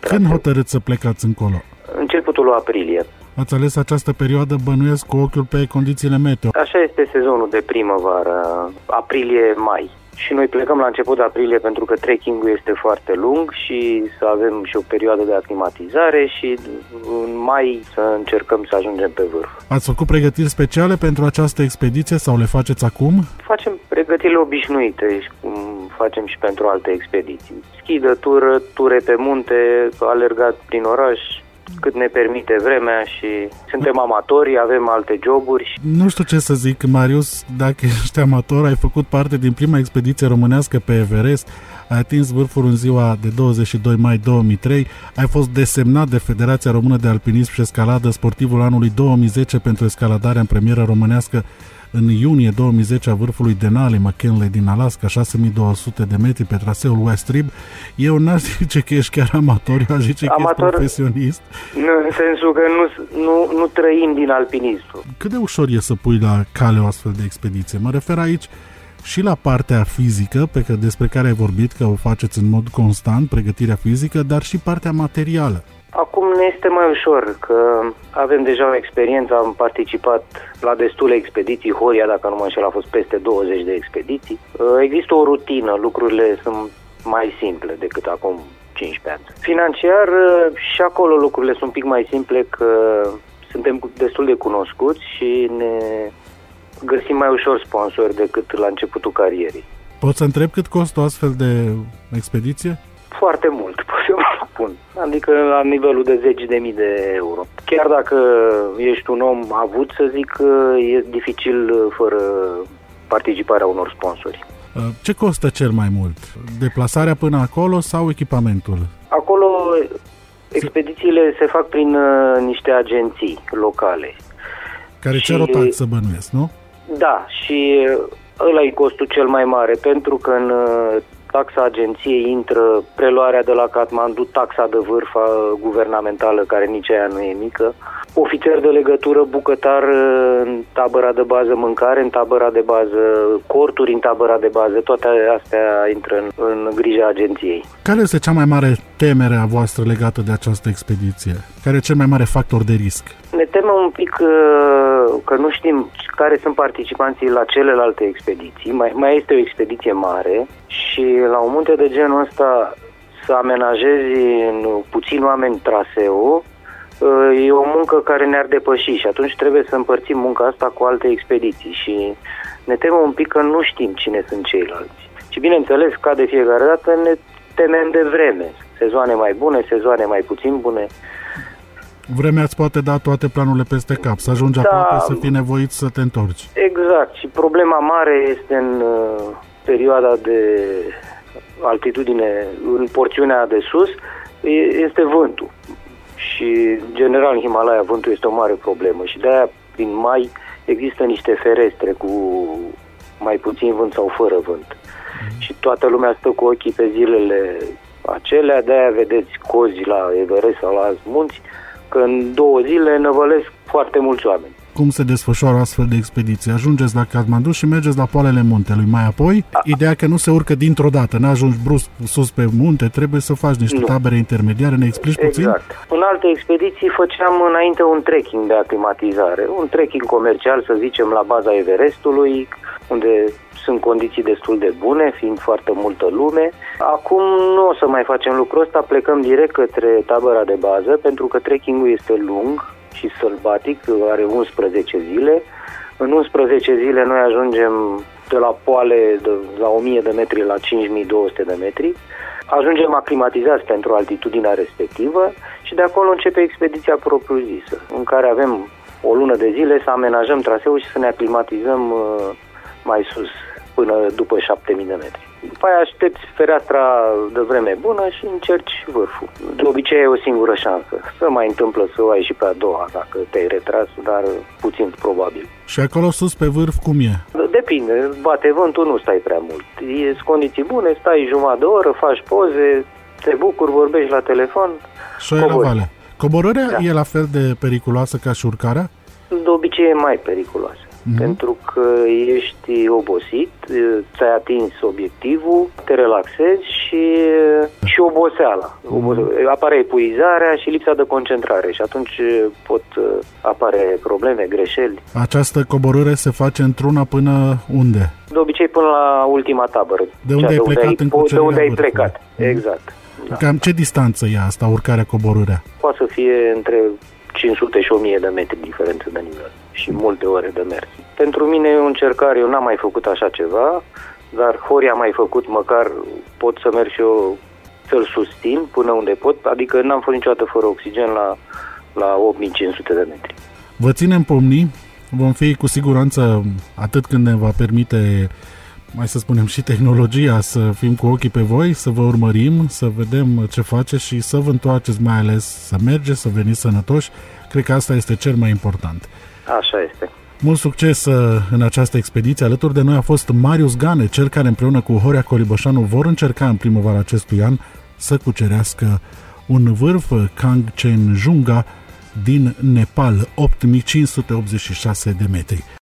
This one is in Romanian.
Când hotărâți să plecați încolo? Începutul lui aprilie. Ați ales această perioadă, bănuiesc, cu ochiul pe condițiile meteo. Așa este sezonul de primăvară, aprilie-mai. Și noi plecăm la început de aprilie pentru că trekking-ul este foarte lung și să avem și o perioadă de aclimatizare și în mai să încercăm să ajungem pe vârf. Ați făcut pregătiri speciale pentru această expediție sau le faceți acum? Facem pregătirile obișnuite, cum facem și pentru alte expediții. Schi de tură, ture pe munte, alergat prin oraș, cât ne permite vremea și suntem amatori, avem alte joburi. Nu știu ce să zic, Marius, dacă ești amator, ai făcut parte din prima expediție românească pe Everest, ai atins vârful în ziua de 22 mai 2003, ai fost desemnat de Federația Română de Alpinism și Escaladă sportivul anului 2010 pentru escaladarea în premieră românească în iunie 2010 a vârfului Denali McKinley din Alaska, 6200 de metri pe traseul West Rib. Eu n-aș zice că ești chiar amator, eu aș zice că ești profesionist. În sensul că nu trăim din alpinism. Cât de ușor e să pui la cale o astfel de expediție? Mă refer aici și la partea fizică, despre care ai vorbit, că o faceți în mod constant, pregătirea fizică, dar și partea materială. Acum ne este mai ușor, că avem deja o experiență, am participat la destule expediții, Horia, dacă nu mă înșel, a fost peste 20 de expediții. Există o rutină, lucrurile sunt mai simple decât acum 15 ani. Financiar, și acolo lucrurile sunt un pic mai simple, că suntem destul de cunoscuți și ne găsim mai ușor sponsori decât la începutul carierei. Poți să întreb cât costă o astfel de expediție? Foarte mult, pot să vă spun. Adică la nivelul de 10.000 de euro. Chiar dacă ești un om avut, să zic, e dificil fără participarea unor sponsori. Ce costă cel mai mult? Deplasarea până acolo sau echipamentul? Acolo expedițiile se fac prin niște agenții locale. Care cer o taxă, bănuiesc, nu? Da, și ăla e costul cel mai mare, pentru că în taxa agenției intră preluarea de la Kathmandu, taxa de vârf guvernamentală, care nici aia nu e mică, ofițer de legătură, bucătar în tabăra de bază, mâncare în tabăra de bază, corturi în tabăra de bază, toate astea intră în grija agenției. Care este cea mai mare temere a voastră legată de această expediție? Care e cel mai mare factor de risc? Ne temem un pic că nu știm care sunt participanții la celelalte expediții. Mai este o expediție mare și la un munte de genul ăsta să amenajezi în puțini oameni traseul e o muncă care ne-ar depăși și atunci trebuie să împărțim munca asta cu alte expediții și ne temem un pic că nu știm cine sunt ceilalți. Și bineînțeles, ca de fiecare dată, ne temem de vreme. Sezoane mai bune, sezoane mai puțin bune. Vremea îți poate da toate planurile peste cap, să ajungi aproape să fii nevoit să te întorci. Exact. Și problema mare este în perioada de altitudine, în porțiunea de sus, este vântul. Și, general, în Himalaya, vântul este o mare problemă și de-aia, prin mai, există niște ferestre cu mai puțin vânt sau fără vânt. Și toată lumea stă cu ochii pe zilele acelea, de-aia vedeți cozi la Everest sau la alți munți, că în 2 zile năvălesc foarte mulți oameni. Cum se desfășoară astfel de expediție? Ajungeți la Kathmandu și mergeți la poalele muntelui. Mai apoi, ideea că nu se urcă dintr-o dată, n-ajungi brusc sus pe munte, trebuie să faci niște tabere intermediare. Ne explici puțin? Exact. În alte expediții făceam înainte un trekking de aclimatizare, un trekking comercial, să zicem, la baza Everestului, unde sunt condiții destul de bune, fiind foarte multă lume. Acum nu o să mai facem lucrul ăsta, plecăm direct către tabăra de bază, pentru că trekking-ul este lung și sălbatic, are 11 zile. În 11 zile noi ajungem de la poale la 1000 de metri la 5200 de metri. Ajungem aclimatizați pentru altitudinea respectivă și de acolo începe expediția propriu-zisă, în care avem o lună de zile să amenajăm traseul și să ne aclimatizăm mai sus, până după 7000 de metri. După aia aștepți fereastra de vreme bună și încerci vârful. De obicei e o singură șansă. Se mai întâmplă să o ai și pe a doua, dacă te-ai retras, dar puțin probabil. Și acolo sus pe vârf cum e? Depinde. Bate vântul, nu stai prea mult. E condiții bune, stai jumătate de oră, faci poze, te bucuri, vorbești la telefon. Și la vale. Coborârea e la fel de periculoasă ca și urcarea? De obicei e mai periculoasă. pentru că ești obosit, ți-ai atins obiectivul, te relaxezi și oboseala. Apare epuizarea și lipsa de concentrare și atunci pot apare probleme, greșeli. Această coborâre se face într-una până unde? De obicei până la ultima tabără. De unde ai plecat în cucerirea De unde ai vârfului. plecat, exact. Da. Cam ce distanță e asta, urcarea, coborârea? Poate să fie între 500 și 1000 de metri diferență de nivel și multe ore de mers. Pentru mine e o încercare, eu n-am mai făcut așa ceva, dar Horia a mai făcut, măcar pot să merg și eu să-l susțin până unde pot, adică n-am fost niciodată fără oxigen la 8500 de metri. Vă ținem pomni, vom fi cu siguranță, atât când ne va permite, mai să spunem, și tehnologia, să fim cu ochii pe voi, să vă urmărim, să vedem ce faceți și să vă întoarceți, mai ales să mergeți, să veniți sănătoși. Cred că asta este cel mai important. Așa este. Mult succes în această expediție. Alături de noi a fost Marius Gane, cel care împreună cu Horia Colibășanu vor încerca în primăvara acestui an să cucerească un vârf, Kangchenjunga, din Nepal, 8586 de metri.